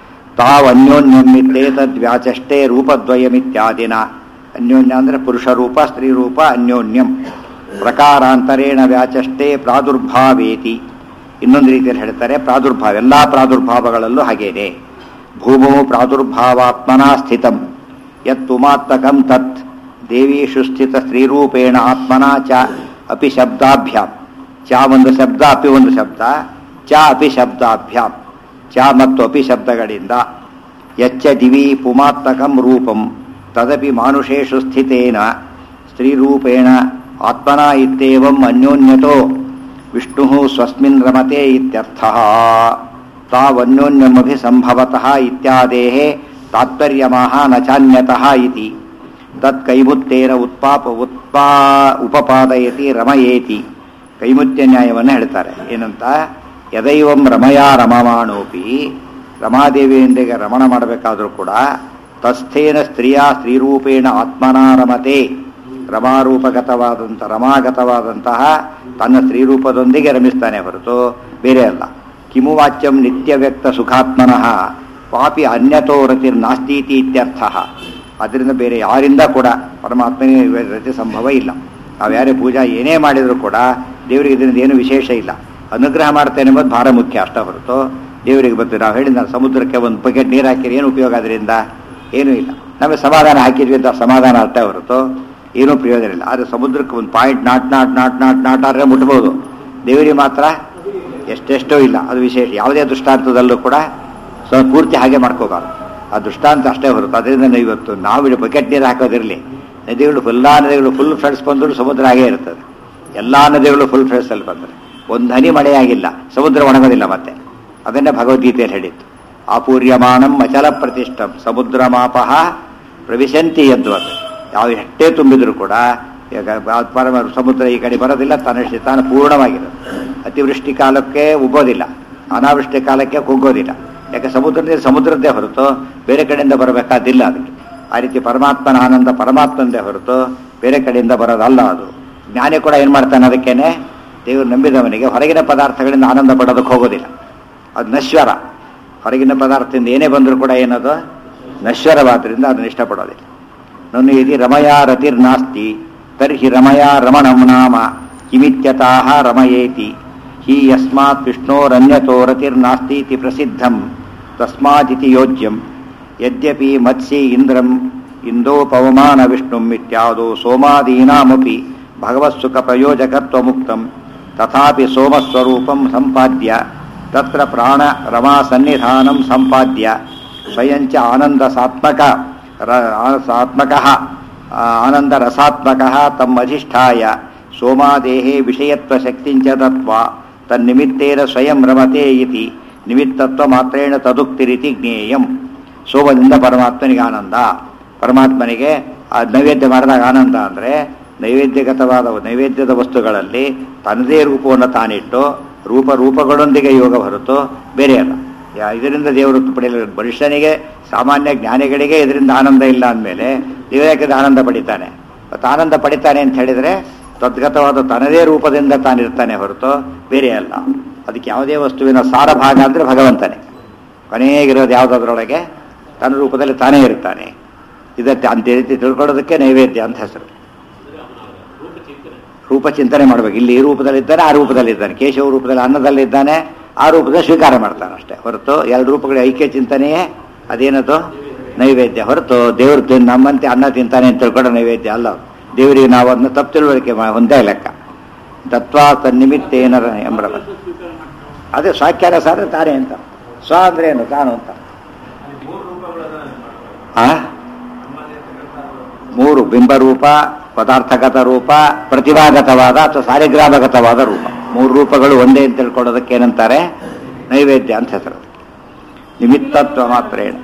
ತಾವನ್ಯೋನ್ಯಮಿತ್ತೇತದ್ವ್ಯಾಚಷ್ಟೇ ರೂಪದ್ವಯಮಿತ್ಯಾದಿನ. ಅನ್ಯೋನ್ಯ ಅಂದರೆ ಪುರುಷ ರೂಪ ಸ್ತ್ರೀ ರೂಪ ಅನ್ಯೋನ್ಯಂ. ಪ್ರಕಾರಾಂತರೇಣ ವ್ಯಾಚಷ್ಟೇ ಪ್ರಾದುರ್ಭಾವೇತಿ. ಇನ್ನೊಂದು ರೀತಿಯಲ್ಲಿ ಹೇಳ್ತಾರೆ ಪ್ರಾದುರ್ಭಾವ, ಎಲ್ಲ ಪ್ರಾದುರ್ಭಾವಗಳಲ್ಲೂ ಹಾಗೇನೆ. ಭೂಮೋ ಪ್ರಾದುರ್ಭಾವಾತ್ಮನ ಸ್ಥಿತಂ ಯತ್ತುಮಾತ್ಮಕಂ ತತ್ ದೇವೀಷು ಸ್ಥಿತ ಸ್ತ್ರೀರೂಪೇಣ ಆತ್ಮನ ಚ ಅಪಿ ಶಬ್ದಾಭ್ಯಾಂ. ಚ ಒಂದು ಶಬ್ದ ಅಪಿ ಒಂದು ಶಬ್ದ, ಚ ಅಪಿ ಶಬ್ದಾಭ್ಯಾಂ ಚ ಮತ್ತು ಅಪಿ ಶಬ್ದಗಳಿಂದ. ಯಚ್ಚ ದಿವಿ ಪುಮಾತ್ಮಕಂ ರೂಪಂ ತದಪಿ ಮಾನುಷೇಷು ಸ್ಥಿತೇನ ಸ್ತ್ರೀರೂಪೇಣ ಆತ್ಮನ ಇತ್ಯೇವಂ ಅನ್ಯೋನ್ಯತೋ ವಿಷ್ಣು ಸ್ವಸ್ಮಿನ್ ರಮತೆ ಇತ್ಯರ್ಥಃ. ತಾವನ್ಯೋನ್ಯಮಭಿಸಂಭವತಃ ಇತ್ಯಾದೇಃ ತಾತ್ಪರ್ಯಮಾಹ ನ ಚಾನ್ಯತಃ ಇತಿ. ತತ್ ಕೈಮುತ್ತೇನ ಉಪಪಾದಯತಿ ರಮಯೇತಿ. ಕೈಮುತ್ಯ ನ್ಯಾಯವನ್ನು ಹೇಳ್ತಾರೆ. ಏನಂತ ಯದೈವಂ ರಮಯಾ ರಮಮಾಣೋಪಿ. ರಮಾದೇವಿಯೊಂದಿಗೆ ರಮಣ ಮಾಡಬೇಕಾದ್ರೂ ಕೂಡ ತಸ್ಥೇನ ಸ್ತ್ರೀಯ ಸ್ತ್ರೀರೂಪೇಣ ಆತ್ಮನ ರಮತೆ. ರಮಾಗತವಾದಂತಹ ತನ್ನ ಸ್ತ್ರೀರೂಪದೊಂದಿಗೆ ರಮಿಸ್ತಾನೆ ಹೊರತು ಬೇರೆ ಅಲ್ಲ. ಕಿಮು ವಾಚ್ಯಂ ನಿತ್ಯ ವ್ಯಕ್ತ ಸುಖಾತ್ಮನಃ ಪಾಪಿ ಅನ್ಯತೋ ರತಿರ್ನಾಸ್ತೀತಿ ಇತ್ಯರ್ಥಃ. ಅದರಿಂದ ಬೇರೆ ಯಾರಿಂದ ಕೂಡ ಪರಮಾತ್ಮನಿಗೆ ರತಿ ಸಂಭವ ಇಲ್ಲ. ನಾವು ಯಾರೇ ಪೂಜಾ ಏನೇ ಮಾಡಿದರೂ ಕೂಡ ದೇವರಿಗೆ ಇದರಿಂದ ಏನು ವಿಶೇಷ ಇಲ್ಲ. ಅನುಗ್ರಹ ಮಾಡ್ತೇನೆ ಎಂಬುದು ಭಾಳ ಮುಖ್ಯ ಅಷ್ಟ ಹೊರತು ದೇವರಿಗೆ ಬಂತು. ನಾವು ಹೇಳಿದ ಸಮುದ್ರಕ್ಕೆ ಒಂದು ಬಕೆಟ್ ನೀರು ಹಾಕಿರಿ ಏನು ಉಪಯೋಗ ಅದರಿಂದ? ಏನೂ ಇಲ್ಲ. ನಮಗೆ ಸಮಾಧಾನ ಹಾಕಿದ್ವಿ ಅಂತ ಸಮಾಧಾನ ಅರ್ಥ ಹೊರತು ಏನೂ ಪ್ರಯೋಜನ ಇಲ್ಲ. ಆದರೆ ಸಮುದ್ರಕ್ಕೆ ಒಂದು ಪಾಯಿಂಟ್ ನಾಟಾದ್ರೆ ಮುಟ್ಬೋದು, ದೇವರಿಗೆ ಮಾತ್ರ ಎಷ್ಟೆಷ್ಟೋ ಇಲ್ಲ. ಅದು ವಿಶೇಷ. ಯಾವುದೇ ದೃಷ್ಟಾಂತದಲ್ಲೂ ಕೂಡ ಪೂರ್ತಿ ಹಾಗೆ ಮಾಡ್ಕೋಬಾರ್ದು. ಆ ದೃಷ್ಟಾಂತ ಅಷ್ಟೇ ಹೊರತು ಅದರಿಂದ ಇವತ್ತು ನಾವು ಬಕೆಟ್ ನೀರು ಹಾಕೋದಿರಲಿ. ನದಿಗಳು ಎಲ್ಲ ನದಿಗಳು ಫುಲ್ ಫ್ಲಡ್ಸ್ ಬಂದರೂ ಸಮುದ್ರ ಹಾಗೇ ಇರ್ತದೆ. ಎಲ್ಲ ನದಿಗಳು ಫುಲ್ ಫ್ಲಡ್ಸ್ ಅಲ್ಲಿ ಬಂದರೆ ಒಂದು ಹನಿ ಮಳೆಯಾಗಿಲ್ಲ, ಸಮುದ್ರ ಒಣಗೋದಿಲ್ಲ. ಮತ್ತೆ ಅದನ್ನೇ ಭಗವದ್ಗೀತೆಯಲ್ಲಿ ಹೇಳಿತ್ತು. ಆಪೂರ್ಯಮಾನಂ ಅಚಲ ಪ್ರತಿಷ್ಠಂ ಸಮುದ್ರ ಮಾಪಃ ಪ್ರವಿಶಂತಿ ಎದ್ವತ್. ಯಾವ ಎಷ್ಟೇ ತುಂಬಿದ್ರು ಕೂಡ ಸಮುದ್ರ ಈ ಕಡೆ ಬರೋದಿಲ್ಲ, ತಾನು ಪೂರ್ಣವಾಗಿರೋದು. ಅತಿವೃಷ್ಟಿ ಕಾಲಕ್ಕೆ ಉಬ್ಬೋದಿಲ್ಲ, ಅನಾವೃಷ್ಟಿ ಕಾಲಕ್ಕೆ ಕುಗ್ಗೋದಿಲ್ಲ. ಯಾಕೆ ಸಮುದ್ರದ್ದೇ ಹೊರತು ಬೇರೆ ಕಡೆಯಿಂದ ಬರಬೇಕಾದಿಲ್ಲ ಅದಕ್ಕೆ. ಆ ರೀತಿ ಪರಮಾತ್ಮನ ಆನಂದ ಪರಮಾತ್ಮಂದೇ ಹೊರತು ಬೇರೆ ಕಡೆಯಿಂದ ಬರೋದಲ್ಲ. ಅದು ಜ್ಞಾನಿ ಕೂಡ ಏನು ಮಾಡ್ತಾನೆ, ಅದಕ್ಕೇನೆ ದೇವರು ನಂಬಿದವನಿಗೆ ಹೊರಗಿನ ಪದಾರ್ಥಗಳಿಂದ ಆನಂದ ಪಡೋದಕ್ಕೆ ಹೋಗೋದಿಲ್ಲ. ಅದು ನಶ್ವರ. ಹೊರಗಿನ ಪದಾರ್ಥದಿಂದ ಏನೇ ಬಂದರೂ ಕೂಡ ಏನದು ನಶ್ವರವಾದ್ರಿಂದ ಅದನ್ನು ಇಷ್ಟಪಡೋದಿಲ್ಲ. ನನ್ನ ಯದಿ ರಮಯಾ ರತಿರ್ನಾಸ್ತಿ ತರ್ಹಿ ರಮಯಾ ರಮಣಂ ನಾಮ ಕಿಮಿತ್ಯತಾಹ ರಮಯೇತಿ. ಹಿ ಯಸ್ಮಾತ್ ವಿಷ್ಣೋರನ್ಯತೋ ರತಿರ್ನಾಸ್ತೀತಿ ಪ್ರಸಿದ್ಧಂ ತಸ್ಮಾದಿತಿ ಯೋಜ್ಯಂ. ಯದ್ಯಪಿ ಮತ್ಸ್ಯ ಇಂದ್ರಂ ಇಂದೋಪವಮಾನ ವಿಷ್ಣುಂ ಇತ್ಯಾದೋ ಸೋಮಾದೀನಾಮಪಿ ಭಗವತ್ಸುಖ ಪ್ರಯೋಜಕತ್ವ ಮುಕ್ತಂ. ತಥಾಪಿ ಸೋಮಸ್ವರೂಪಂ ಸಂಪಾದ್ಯ ತತ್ರ ಪ್ರಾಣ ರಮಾ ಸನ್ನಿಧಾನಂ ಸಂಪಾದ್ಯ ಸ್ವಯಂಚ ಆನಂದರಸಾತ್ಮಕಃ ತಮ್ಮಧಿಷ್ಠಾಯ ಸೋಮಾದೇಹೇ ವಿಷಯತ್ವಶಕ್ತಿಂಚ ದತ್ವಾ ತನ್ನಿಮಿತ್ತೇನ ಸ್ವಯಂ ರಮತೆ ಇತಿ ನಿಮಿತ್ತತ್ವ ಮಾತ್ರೇಣ ತದುಕ್ತಿರಿತಿ ಜ್ಞೇಯಂ. ಸೋಮದಿಂದ ಪರಮಾತ್ಮನಿಗೆ ಆನಂದ, ಪರಮಾತ್ಮನಿಗೆ ನೈವೇದ್ಯ ಮಾಡಿದಾಗ ಆನಂದ ಅಂದರೆ ನೈವೇದ್ಯದ ವಸ್ತುಗಳಲ್ಲಿ ತನ್ನದೇ ರೂಪವನ್ನು ತಾನಿಟ್ಟು ರೂಪಗಳೊಂದಿಗೆ ಯೋಗ ಹೊರತು ಬೇರೆ ಅಲ್ಲ. ಇದರಿಂದ ದೇವರು ಪಡೆಯಲು ಮನುಷ್ಯನಿಗೆ ಸಾಮಾನ್ಯ ಜ್ಞಾನಿಗಳಿಗೆ ಇದರಿಂದ ಆನಂದ ಇಲ್ಲ ಅಂದಮೇಲೆ ದೇವರಿಗೆ ಆನಂದ ಪಡಿತಾನೆ. ಮತ್ತು ಆನಂದ ಪಡಿತಾನೆ ಅಂತ ಹೇಳಿದರೆ ತದ್ಗತವಾದ ತನ್ನದೇ ರೂಪದಿಂದ ತಾನಿರ್ತಾನೆ ಹೊರತು ಬೇರೆ ಅಲ್ಲ. ಅದಕ್ಕೆ ಯಾವುದೇ ವಸ್ತುವಿನ ಸಾರ ಭಾಗ ಅಂದರೆ ಭಗವಂತನೇ. ಕೊನೆಗಿರೋದು ಯಾವುದರೊಳಗೆ ತನ್ನ ರೂಪದಲ್ಲಿ ತಾನೇ ಇರ್ತಾನೆ. ಇದಕ್ಕೆ ಅಂತ ರೀತಿ ತಿಳ್ಕೊಳ್ಳೋದಕ್ಕೆ ನೈವೇದ್ಯ ಅಂತ ಹೆಸರು. ರೂಪ ಚಿಂತನೆ ಮಾಡಬೇಕು. ಇಲ್ಲಿ ಈ ರೂಪದಲ್ಲಿದ್ದಾನೆ, ಆ ರೂಪದಲ್ಲಿದ್ದಾನೆ. ಕೇಶವ ರೂಪದಲ್ಲಿ ಅನ್ನದಲ್ಲಿದ್ದಾನೆ, ಆ ರೂಪದಲ್ಲಿ ಸ್ವೀಕಾರ ಮಾಡ್ತಾನೆ ಅಷ್ಟೇ ಹೊರತು ಎರಡು ರೂಪಗಳ ಐಕ್ಯ ಚಿಂತನೆಯೇ ಅದೇನದು ನೈವೇದ್ಯ ಹೊರತು ದೇವರು ನಮ್ಮಂತೆ ಅನ್ನ ತಿಂತಾನೆ ಅಂತ ತಿಳ್ಕೊಳ್ಳೋ ನೈವೇದ್ಯ ಅಲ್ಲ. ದೇವರಿಗೆ ನಾವು ಅದನ್ನ ತಪ್ಪು ತಿಳುವಳಿಕೆ ಹೊಂದೇ ಲೆಕ್ಕ. ತತ್ವ ತನ್ನಿಮಿತ್ತೇನ ಎಂಬ ಅದೇ ಸ್ವಾಖ್ಯಾನ ಸಾರ ತಾನೇ ಅಂತ. ಸ್ವ ಅಂದ್ರೆ ಏನು? ತಾನು ಅಂತ. ಮೂರು: ಬಿಂಬರೂಪ, ಪದಾರ್ಥಗತ ರೂಪ, ಪ್ರತಿಭಾಗತವಾದ ಅಥವಾ ಸಾರಿಗ್ರಾಮಗತವಾದ ರೂಪ. ಮೂರು ರೂಪಗಳು ಒಂದೇ ಅಂತ ತಿಳ್ಕೊಳ್ಳೋದಕ್ಕೆ ಏನಂತಾರೆ? ನೈವೇದ್ಯ ಅಂತ ಹೆಸರು. ನಿಮಿತ್ತತ್ವ ಮಾತ್ರ ಏನು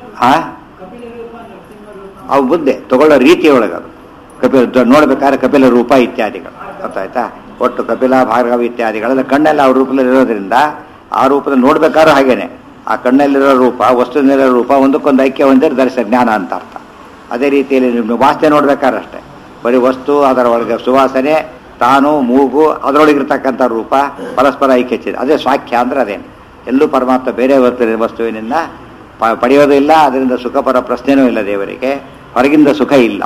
ಅವು ಬುದ್ಧಿ ತಗೊಳ್ಳೋ ರೀತಿಯೊಳಗದು. ನೋಡ್ಬೇಕಾದ್ರೆ ಕಪಿಲ ರೂಪ ಇತ್ಯಾದಿಗಳು ಗೊತ್ತಾಯ್ತಾ. ಒಟ್ಟು ಕಪಿಲ, ಭಾರ್ಗವ ಇತ್ಯಾದಿಗಳೆಲ್ಲ ಕಣ್ಣೆಲ್ಲ ಅವ್ರ ರೂಪದಲ್ಲಿ ಇರೋದ್ರಿಂದ ಆ ರೂಪದಲ್ಲಿ ನೋಡ್ಬೇಕಾದ್ರೂ ಹಾಗೇನೆ. ಆ ಕಣ್ಣಲ್ಲಿರೋ ರೂಪ, ವಸ್ತುವಿನಲ್ಲಿರೋ ರೂಪ ಒಂದಕ್ಕೊಂದು ಐಕ್ಯ ಹೊಂದಿದ್ರೆ ದರ್ಶನ ಜ್ಞಾನ ಅಂತ ಅರ್ಥ. ಅದೇ ರೀತಿಯಲ್ಲಿ ನಿಮ್ಮ ವಾಸನೆ ನೋಡ್ಬೇಕಾದ್ರೆ ಅಷ್ಟೇ. ಬರೀ ವಸ್ತು, ಅದರ ಒಳಗೆ ಸುವಾಸನೆ, ತಾನು, ಮೂಗು, ಅದರೊಳಗಿರ್ತಕ್ಕಂಥ ರೂಪ ಪರಸ್ಪರ ಐಕ್ಯ. ಅದೇ ಸ್ವಾಖ್ಯ ಅಂದ್ರೆ ಅದೇನು. ಎಲ್ಲೂ ಪರಮಾತ್ಮ ಬೇರೆ ವಸ್ತುವಿನಿಂದ ಪಡೆಯೋದು ಇಲ್ಲ. ಅದರಿಂದ ಸುಖಪರ ಪ್ರಶ್ನೆನೂ ಇಲ್ಲ. ದೇವರಿಗೆ ಹೊರಗಿಂದ ಸುಖ ಇಲ್ಲ.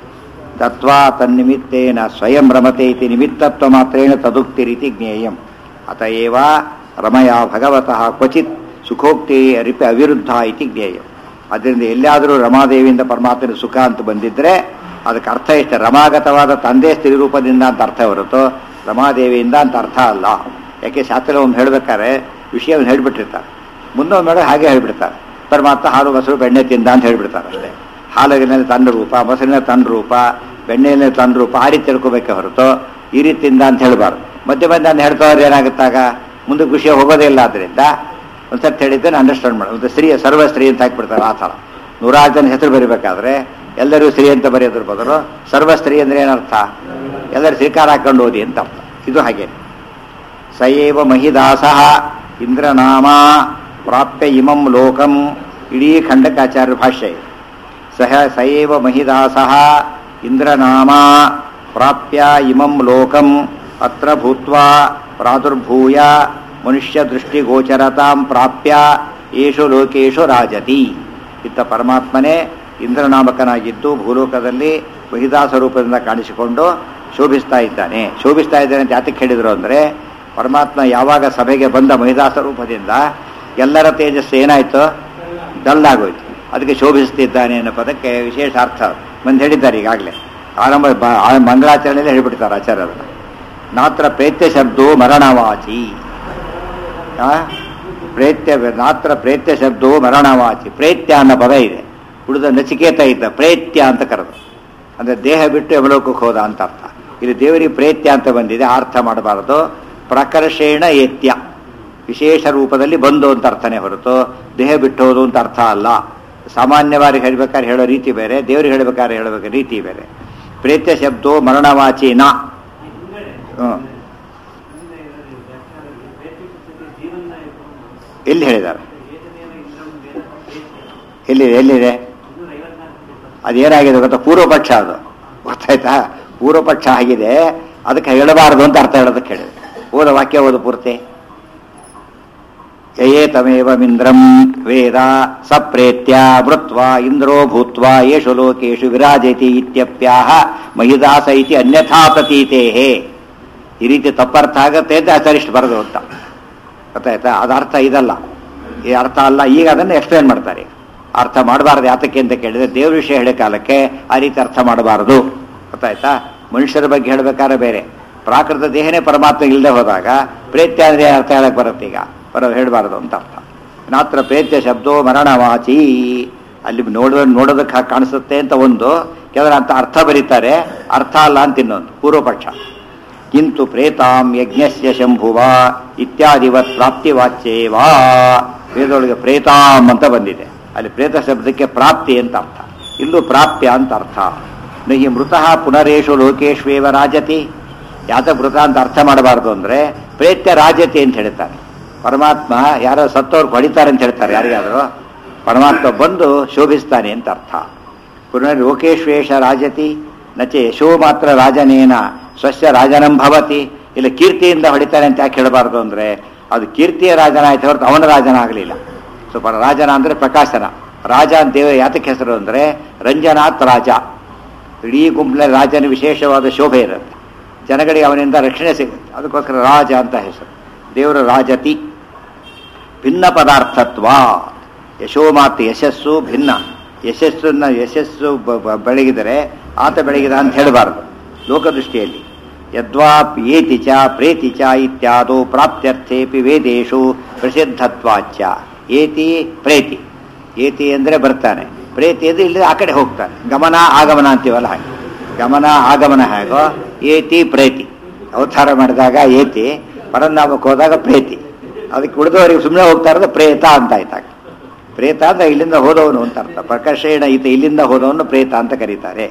ತತ್ವ ತನ್ನಿಮಿತ್ತೇನ ಸ್ವಯಂ ರಮತೆ ಇತಿ ನಿಮಿತ್ತತ್ವ ಮಾತ್ರೇಣ ತದುಕ್ತಿ ರೀತಿ ಜ್ಞೇಯಂ. ಅತಏವ ರಮಯ ಭಗವತಃ ಕ್ವಚಿತ್ ಸುಖೋಕ್ತಿ ಅರಿಪಿ ಅವಿರುದ್ಧ ಇತಿ ಜ್ಞೇಯಂ. ಅದರಿಂದ ಎಲ್ಲಿಯಾದರೂ ರಮಾದೇವಿಯಿಂದ ಪರಮಾತ್ಮನ ಸುಖ ಅಂತ ಬಂದಿದ್ರೆ ಅದಕ್ಕೆ ಅರ್ಥ ಇಷ್ಟೇ. ರಮಾಗತವಾದ ತಂದೆ ಸ್ತ್ರೀ ರೂಪದಿಂದ ಅಂತ ಅರ್ಥ ಹೊರತು ರಮಾದೇವಿಯಿಂದ ಅಂತ ಅರ್ಥ ಅಲ್ಲ. ಯಾಕೆ ಶಾಸ್ತ್ರ ಒಂದು ಹೇಳ್ಬೇಕಾದ್ರೆ ವಿಷಯವನ್ನು ಹೇಳ್ಬಿಟ್ಟಿರ್ತಾರೆ, ಮುಂದೊಂದು ಮೇಲೆ ಹಾಗೆ ಹೇಳ್ಬಿಡ್ತಾರೆ. ಪರಮಾತ್ಮ ಹಾಲು ಮೊಸರು ಬೆಣ್ಣೆ ತಿಂದ ಅಂತ ಹೇಳ್ಬಿಡ್ತಾರೆ ಅಷ್ಟೇ. ಹಾಲಿನಲ್ಲಿ ತನ್ನ ರೂಪ, ಮೊಸರಿನ ತನ್ನ ರೂಪ, ಬೆಣ್ಣೆಯಲ್ಲಿ ತನ್ನ ರೂಪ, ಆ ರೀತಿ ತಿಳ್ಕೊಬೇಕೆ ಹೊರತು ಈ ರೀತಿಯಿಂದ ಅಂತ ಹೇಳಬಾರ್ದು. ಮಧ್ಯೆ ಮಧ್ಯೆ ಅಂತ ಹೇಳ್ತಾವ್ರೆ ಏನಾಗುತ್ತಾಗ ಮುಂದಕ್ಕೆ ವಿಷಯ ಹೋಗೋದೇ ಇಲ್ಲ. ಆದ್ದರಿಂದ ಒಂದ್ಸರ್ತಿ ಹೇಳಿದ್ದೇನೆ ಅಂಡರ್ಸ್ಟ್ಯಾಂಡ್ ಮಾಡಿ. ಒಂದು ಸ್ತ್ರೀ ಸರ್ವ ಸ್ತ್ರೀ ಅಂತ ಹಾಕ್ಬಿಡ್ತಾರೆ. ಆ ಥರ 100 ಜನ ಹೆಸರು ಬರೀಬೇಕಾದ್ರೆ ಎಲ್ಲರೂ ಸ್ತ್ರೀ ಅಂತ ಬರೆಯೋದ್ರ ಬದಲು ಸರ್ವ ಸ್ತ್ರೀ ಅಂದರೆ ಏನರ್ಥ? ಎಲ್ಲರೂ ಶ್ರೀಕಾರ ಹಾಕೊಂಡು ಓದಿ ಅಂತ ಅರ್ಥ. ಇದು ಹಾಗೆ. ಸಯೇವ ಮಹಿದಾಸ ಇಂದ್ರನಾಮ ಪ್ರಾಪ್ಯ ಇಮಂ ಲೋಕಂ. ಇಡೀ ಖಂಡಕಾಚಾರ್ಯ ಭಾಷ್ಯ. ಸಯೇವ ಮಹಿದಾಸ ಇಂದ್ರನಾಮ ಪ್ರಾಪ್ಯ ಇಮಂ ಲೋಕಂ ಅತ್ರ ಭೂತ್ವಾ ಪ್ರಾದುರ್ಭೂಯ ಮನುಷ್ಯ ದೃಷ್ಟಿಗೋಚರತಾಂ ಪ್ರಾಪ್ಯ ಏಷು ಲೋಕೇಶು ರಾಜತಿ. ಇತ್ತ ಪರಮಾತ್ಮನೇ ಇಂದ್ರನಾಮಕನಾಗಿದ್ದು ಭೂಲೋಕದಲ್ಲಿ ಮಹಿದಾಸ ರೂಪದಿಂದ ಕಾಣಿಸಿಕೊಂಡು ಶೋಭಿಸ್ತಾ ಇದ್ದಾನೆ. ಶೋಭಿಸ್ತಾ ಇದ್ದಾನೆ ಅಂತ ಯಾತಕ್ಕೆ ಹೇಳಿದ್ರು ಅಂದರೆ, ಪರಮಾತ್ಮ ಯಾವಾಗ ಸಭೆಗೆ ಬಂದ ಮಹಿದಾಸ ರೂಪದಿಂದ ಎಲ್ಲರ ತೇಜಸ್ಸು ಏನಾಯಿತು? ಡಲ್ಲಾಗೋಯ್ತು. ಅದಕ್ಕೆ ಶೋಭಿಸ್ತಿದ್ದಾನೆ ಅನ್ನೋ ಪದಕ್ಕೆ ವಿಶೇಷ ಅರ್ಥ ಮಂದಿ ಹೇಳಿದ್ದಾರೆ. ಈಗಾಗಲೇ ಆರಂಭ ಮಂಗಳಾಚರಣೆಯಲ್ಲಿ ಹೇಳಿಬಿಡ್ತಾರೆ ಆಚಾರ್ಯರು. ನಾತ್ರ ಪ್ರೇತ್ಯ ಶಬ್ದೋ ಮರಣವಾಚಿ. ನಾತ್ರ ಪ್ರೇತ್ಯ ಶಬ್ದೋ ಮರಣವಾಚಿ. ಪ್ರೇತ್ಯ ಅನ್ನೋ ಪದ ಇದೆ. ಉಳಿದ ನಚಿಕೇತ ಇದ್ದ ಪ್ರೇತ್ಯ ಅಂತ ಕರೆದು, ಅಂದರೆ ದೇಹ ಬಿಟ್ಟು ಯಮಲೋಕಕ್ಕೆ ಹೋದ ಅಂತ ಅರ್ಥ. ಇಲ್ಲಿ ದೇವರಿಗೆ ಪ್ರೇತ್ಯ ಅಂತ ಬಂದಿದೆ. ಅರ್ಥ ಮಾಡಬಾರದು. ಪ್ರಕರ್ಷೇಣ ಏತ್ಯ, ವಿಶೇಷ ರೂಪದಲ್ಲಿ ಬಂದು ಅಂತ ಅರ್ಥನೇ ಹೊರತು ದೇಹ ಬಿಟ್ಟು ಹೋದು ಅಂತ ಅರ್ಥ ಅಲ್ಲ. ಸಾಮಾನ್ಯವಾಗಿ ಹೇಳ್ಬೇಕಾದ್ರೆ ಹೇಳೋ ರೀತಿ ಬೇರೆ, ದೇವರಿಗೆ ಹೇಳ್ಬೇಕಾದ್ರೆ ಹೇಳಬೇಕು ರೀತಿ ಬೇರೆ. ಪ್ರೇತ್ಯ ಶಬ್ದೋ ಮರಣವಾಚಿನ. ಎಲ್ಲಿ ಹೇಳಿದ್ದಾರೆ? ಎಲ್ಲಿದೆ? ಅದೇನಾಗಿದೆ ಗೊತ್ತಾ? ಪೂರ್ವಪಕ್ಷ. ಅದು ಗೊತ್ತಾಯ್ತಾ? ಪೂರ್ವಪಕ್ಷ ಆಗಿದೆ. ಅದಕ್ಕೆ ಹೇಳಬಾರದು ಅಂತ ಅರ್ಥ ಹೇಳೋದಕ್ಕೆ ಹೇಳಿದೆ. ಓದ ವಾಕ್ಯ ಓದು ಪೂರ್ತಿ. ಯಯೇತಮೇವಮಿಂದ್ರಂ ವೇದ ಸಪ್ರೇತ್ಯ ಮೃತ್ವ ಇಂದ್ರೋ ಭೂತ್ವ ಯೇಷು ಲೋಕೇಶು ವಿರಾಜತಿ ಇತ್ಯಪ್ಯಾಹ ಮಹಿದಾಸ ಇತಿ ಅನ್ಯಥಾ ಪ್ರತೀತೇಹೇ. ಈ ರೀತಿ ತಪ್ಪರ್ಥ ಆಗತ್ತೆ ಅಂತ ಆಚಾರ್ಯಿಷ್ಟು ಬರೆದು ಅಂತ ಗೊತ್ತಾಯ್ತಾ? ಅದು ಅರ್ಥ ಇದಲ್ಲ, ಈ ಅರ್ಥ ಅಲ್ಲ. ಈಗ ಅದನ್ನು ಎಕ್ಸ್ಪ್ಲೇನ್ ಮಾಡ್ತಾರೆ. ಅರ್ಥ ಮಾಡಬಾರ್ದು ಯಾತಕ್ಕೆ ಅಂತ ಕೇಳಿದ್ರೆ, ದೇವ್ರ ವಿಷಯ ಹೇಳೋ ಕಾಲಕ್ಕೆ ಆ ರೀತಿ ಅರ್ಥ ಮಾಡಬಾರದು. ಗೊತ್ತಾಯ್ತಾ? ಮನುಷ್ಯರ ಬಗ್ಗೆ ಹೇಳಬೇಕಾದ್ರೆ ಬೇರೆ, ಪ್ರಾಕೃತ ದೇಹನೇ ಪರಮಾತ್ಮ ಇಲ್ಲದೆ ಹೋದಾಗ ಪ್ರೇತ್ಯ ಅಂದರೆ ಅರ್ಥ ಹೇಳಕ್ಕೆ ಬರುತ್ತೆ. ಈಗ ಹೇಳಬಾರ್ದು ಅಂತ ಅರ್ಥ. ನಾತ್ರ ಪ್ರೇತ್ಯ ಶಬ್ದೋ ಮರಣವಾಚಿ, ಅಲ್ಲಿ ನೋಡೋದಕ್ಕೆ ಕಾಣಿಸುತ್ತೆ ಅಂತ ಒಂದು, ಕೆಲವರು ಅಂತ ಅರ್ಥ ಬರೀತಾರೆ, ಅರ್ಥ ಅಲ್ಲ ಅಂತ ಇನ್ನೊಂದು ಪೂರ್ವಪಕ್ಷ. ಕಿಂತು ಪ್ರೇತಾಂ ಯಜ್ಞಸ್ಯ ಶಂಭುವ ಇತ್ಯಾದಿವತ್ ಪ್ರಾಪ್ತಿವಾಚ್ಯೇವಾ, ವೇದೊಳಗೆ ಪ್ರೇತಾಂ ಅಂತ ಬಂದಿದೆ, ಅಲ್ಲಿ ಪ್ರೇತ ಶಬ್ದಕ್ಕೆ ಪ್ರಾಪ್ತಿ ಅಂತ ಅರ್ಥ, ಇಲ್ಲೂ ಪ್ರಾಪ್ಯ ಅಂತ ಅರ್ಥ. ನಹಿ ಮೃತಃ ಪುನರೇಶು ಲೋಕೇಶ್ವೇವ ರಾಜತಿ, ಯಾತ ಮೃತ ಅಂತ ಅರ್ಥ ಮಾಡಬಾರ್ದು ಅಂದ್ರೆ ಪ್ರೇತ್ಯ ರಾಜತಿ ಅಂತ ಹೇಳ್ತಾರೆ. ಪರಮಾತ್ಮ ಯಾರೋ ಸತ್ತವ್ರು ಹೊಡಿತಾರೆ ಅಂತ ಹೇಳ್ತಾರೆ, ಯಾರಿಗಾದರೂ ಪರಮಾತ್ಮ ಬಂದು ಶೋಭಿಸ್ತಾನೆ ಅಂತ ಅರ್ಥ. ಪುನರ್ ಲೋಕೇಶ್ವೇಶ ರಾಜತಿ ನಚೆ ಯಶೋ ಮಾತ್ರ ರಾಜನೇನ ಸ್ವಸ್ಯ ರಾಜನಂ ಭವತಿ, ಇಲ್ಲ ಕೀರ್ತಿಯಿಂದ ಹೊಡಿತಾನೆ ಅಂತ ಯಾಕೆ ಹೇಳಬಾರ್ದು ಅಂದ್ರೆ ಅದು ಕೀರ್ತಿಯ ರಾಜನ ಆಯ್ತು ಹೊರತು ಅವನ ರಾಜನ ಆಗಲಿಲ್ಲ. ಸೊ ರಾಜನ ಅಂದ್ರೆ ಪ್ರಕಾಶನ, ರಾಜ ಅಂತ ಯಾತಕ್ಕೆ ಹೆಸರು ಅಂದ್ರೆ ರಂಜನಾಥ್ ರಾಜ, ಇಡೀ ಗುಂಪಿನಲ್ಲಿ ರಾಜನ ವಿಶೇಷವಾದ ಶೋಭೆ ಇರುತ್ತೆ, ಜನಗಳಿಗೆ ಅವನಿಂದ ರಕ್ಷಣೆ ಸಿಗುತ್ತೆ, ಅದಕ್ಕೋಸ್ಕರ ರಾಜ ಅಂತ ಹೆಸರು. ದೇವರು ರಾಜತಿ. ಭಿನ್ನ ಪದಾರ್ಥತ್ವ, ಯಶೋ ಮಾತು ಯಶಸ್ಸು ಭಿನ್ನ, ಯಶಸ್ಸು ಬೆಳಗಿದರೆ ಆತ ಬೆಳಗಿದ ಅಂತ ಹೇಳಬಾರದು ಲೋಕದೃಷ್ಟಿಯಲ್ಲಿ. ಯದ್ವಾಪ್ ಏತಿ ಚ ಪ್ರೇತಿ ಚ ಇತ್ಯಾದೋ ಪ್ರಾಪ್ತ್ಯರ್ಥೇಪಿ ವೇದೇಶು ಪ್ರಸಿದ್ಧತ್ವಾಚ್ಯ. ಏತಿ ಪ್ರೇತಿ, ಏತಿ ಅಂದರೆ ಬರ್ತಾನೆ, ಪ್ರೇತಿ ಅಂದರೆ ಇಲ್ಲಿ ಆ ಕಡೆ ಹೋಗ್ತಾನೆ, ಗಮನ ಆಗಮನ ಅಂತೀವಲ್ಲ ಹಾಗೆ, ಗಮನ ಆಗಮನ ಹೇಗೋ ಏತಿ ಪ್ರೇತಿ. ಅವತಾರ ಮಾಡಿದಾಗ ಏತಿ, ಪರನಾಮಕ್ಕೆ ಹೋದಾಗ ಪ್ರೇತಿ, ಅದಕ್ಕೆ ಉಳಿದವರಿಗೆ ಸುಮ್ಮನೆ ಹೋಗ್ತಾ ಇರೋದು ಪ್ರೇತ ಅಂತ ಆಯ್ತಾಗ. ಪ್ರೇತ ಅಂದ್ರೆ ಇಲ್ಲಿಂದ ಹೋದವನು ಅಂತ ಅರ್ಥ. ಪ್ರಕರ್ಷೇಣ ಈತ ಇಲ್ಲಿಂದ ಹೋದವನು ಪ್ರೇತ ಅಂತ ಕರೀತಾರೆ.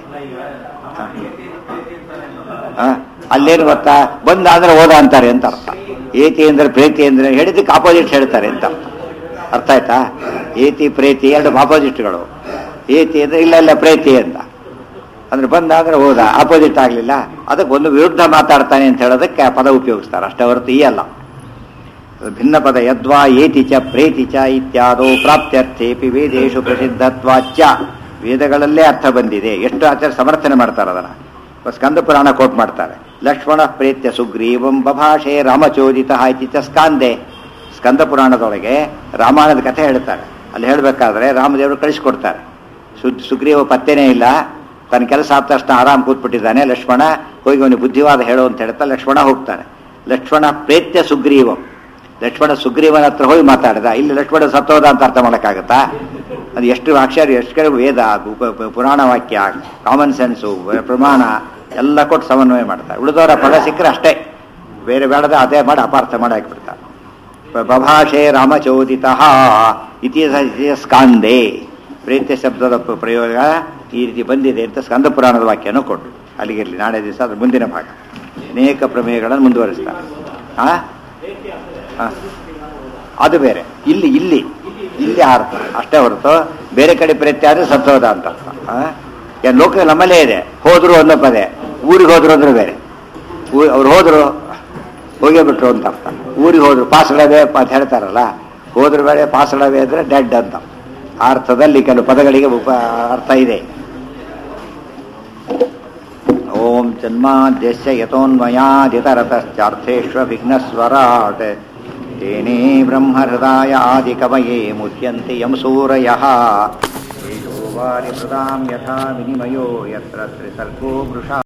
ಅಲ್ಲೇನು ಗೊತ್ತಾ, ಬಂದ ಅಂದ್ರೆ ಹೋದ ಅಂತಾರೆ ಅಂತ ಅರ್ಥ. ಏತಿ ಅಂದ್ರೆ ಪ್ರೇತಿ ಅಂದ್ರೆ ಹೇಳಿದಕ್ಕೆ ಆಪೋಸಿಟ್ ಹೇಳ್ತಾರೆ ಅಂತ ಅರ್ಥ. ಅರ್ಥ ಆಯ್ತಾ? ಏತಿ ಪ್ರೇತಿ ಎರಡು ಆಪೋಸಿಟ್ಗಳು. ಏತಿ ಅಂದ್ರೆ ಇಲ್ಲ ಪ್ರೇತಿ ಅಂತ ಅಂದ್ರೆ ಬಂದ ಅಂದ್ರೆ ಹೋದ, ಆಪೋಸಿಟ್ ಆಗಲಿಲ್ಲ, ಅದಕ್ಕೆ ಒಂದು ವಿರುದ್ಧ ಮಾತಾಡ್ತಾನೆ ಅಂತ ಹೇಳೋದಕ್ಕೆ ಆ ಪದ ಉಪಯೋಗಿಸ್ತಾರೆ, ಅಷ್ಟೇ ಹೊರತು ಈ ಅಲ್ಲ. ಭಿನ್ನ ಪದ. ಯದ್ವಾ ಏತಿ ಚ ಪ್ರೇತಿ ಚ ಇತ್ಯಾದೋ ಪ್ರಾಪ್ತ್ಯರ್ಥೇಪಿ ವೇದೇಶು ಪ್ರಸಿದ್ಧತ್ವಾಚ್ಯ, ವೇದಗಳಲ್ಲೇ ಅರ್ಥ ಬಂದಿದೆ. ಎಷ್ಟು ಆಚಾರ್ಯ ಸಮರ್ಥನೆ ಮಾಡ್ತಾರೆ ಅದನ್ನ. ಸ್ಕಂದ ಪುರಾಣ ಕೋಟ್ ಮಾಡ್ತಾರೆ. ಲಕ್ಷ್ಮಣ ಪ್ರೇತ್ಯ ಸುಗ್ರೀವಂ ಬಭಾಷೆ ರಾಮಚೋದಿತ ಇತಿ ಚ ಸ್ಕಾಂದೆ. ಸ್ಕಂದ ಪುರಾಣದೊಳಗೆ ರಾಮಾಯಣದ ಕಥೆ ಹೇಳ್ತಾರೆ. ಅಲ್ಲಿ ಹೇಳಬೇಕಾದ್ರೆ ರಾಮದೇವರು ಕಳಿಸ್ಕೊಡ್ತಾರೆ. ಸುಗ್ರೀವ ಪತ್ತೆನೇ ಇಲ್ಲ, ತನ್ನ ಕೆಲಸ ಆದ ತಕ್ಷಣ ಆರಾಮ್ ಕೂತ್ಬಿಟ್ಟಿದ್ದಾನೆ. ಲಕ್ಷ್ಮಣ ಹೋಗಿ ಅವನಿಗೆ ಬುದ್ಧಿವಾದ ಹೇಳು ಅಂತ ಹೇಳ್ತಾ ಲಕ್ಷ್ಮಣ ಹೋಗ್ತಾನೆ. ಲಕ್ಷ್ಮಣ ಪ್ರೇತ್ಯ ಸುಗ್ರೀವಂ, ಲಕ್ಷ್ಮಣ ಸುಗ್ರೀವನ ಹತ್ರ ಹೋಗಿ ಮಾತಾಡಿದ. ಇಲ್ಲಿ ಲಕ್ಷ್ಮಣ ಸತ್ತೋದ ಅಂತ ಅರ್ಥ ಮಾಡೋಕ್ಕಾಗತ್ತಾ? ಅದು ಎಷ್ಟು ಅಕ್ಷರ, ಎಷ್ಟು ವೇದ, ಪುರಾಣ ವಾಕ್ಯ, ಕಾಮನ್ ಸೆನ್ಸು, ಪ್ರಮಾಣ ಎಲ್ಲ ಕೊಟ್ಟು ಸಮನ್ವಯ ಮಾಡ್ತಾರೆ. ಉಳಿದವರ ಪದ ಸಿಕ್ಕರೆ ಅಷ್ಟೇ, ಬೇರೆ ಬೇಡದ ಅದೇ ಮಾಡಿ ಅಪಾರ್ಥ ಮಾಡಿ ಹಾಕಿಬಿಡ್ತಾರೆ. ಬಭಾಷೆ ರಾಮಚೋದಿತ ಇತಿಹಾಸ ಸ್ಕಾಂದೆ, ಪ್ರೇತ್ಯ ಶಬ್ದದ ಪ್ರಯೋಗ ಈ ರೀತಿ ಬಂದಿದೆ ಅಂತ ಸ್ಕಂದ ಪುರಾಣದ ವಾಕ್ಯನೂ ಕೊಟ್ಟು ಅಲ್ಲಿಗಿರಲಿ. ನಾಳೆ ದಿವಸ ಅದ್ರ ಮುಂದಿನ ಭಾಗ ಅನೇಕ ಪ್ರಮೇಯಗಳನ್ನು ಮುಂದುವರಿಸ್ತಾರೆ. ಅದು ಬೇರೆ, ಇಲ್ಲಿ ಇಲ್ಲಿ ಇಲ್ಲಿ ಅರ್ಥ ಅಷ್ಟೇ ಹೊರತು ಬೇರೆ ಕಡೆ ಪ್ರೇತ್ಯ ಆದ್ರೆ ಸತ್ತೋದ ಅಂತ ಅರ್ಥ. ಲೋಕ ನಮ್ಮಲ್ಲೇ ಇದೆ, ಹೋದ್ರು ಅನ್ನೋ ಪದೇ, ಊರಿಗೆ ಹೋದ್ರು ಅಂದ್ರೆ ಬೇರೆ. ಅವ್ರು ಹೋದ್ರು ಹೋಗೇ ಬಿಟ್ರು ಅಂತ ಅರ್ಥ. ಊರಿಗೆ ಹೋದ್ರು ಪಾಸಳವೇ ಅಂತ ಹೇಳ್ತಾರಲ್ಲ, ಹೋದ್ರು ಬೇರೆ ಪಾಸಳವೇ ಅಂದ್ರೆ ಡೆಡ್ ಅಂತ. ಆ ಅರ್ಥದಲ್ಲಿ ಕೆಲವು ಪದಗಳಿಗೆ ಅರ್ಥ ಇದೆ. ಓಂ ಜನ್ಮಾದ್ಯಸ್ಯ ಯತೋನ್ಮಯಾದಿತರತಶ್ಚಾರ್ಥೇಶ್ವ ವಿಘ್ನಸ್ವರಾಟ್ ತೇನೇ ಬ್ರಹ್ಮಹೃದಾಯ ಆದಿಕವಯೇ ಮುಚ್ಯಂತೆ ಯಂ ಸೂರಯಃ. ತೇಜೋ ವಾರಿ ಮೃದಾಂ ಯಥಾ ವಿನಿಮಯೋ ಯತ್ರ ತ್ರಿಸರ್ಗೋ ಮೃಷಾ.